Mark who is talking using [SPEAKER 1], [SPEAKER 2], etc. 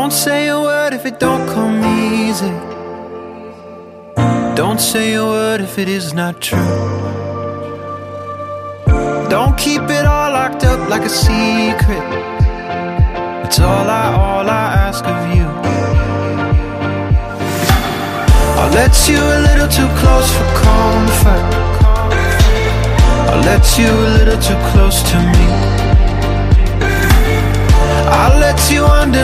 [SPEAKER 1] Don't say a word if it don't come easy. Don't say a word if it is not true. Don't keep it all locked up like a secret. It's all I ask of you. I'll let you a little too close for comfort. I'll let you a little too close to me. I'll let you under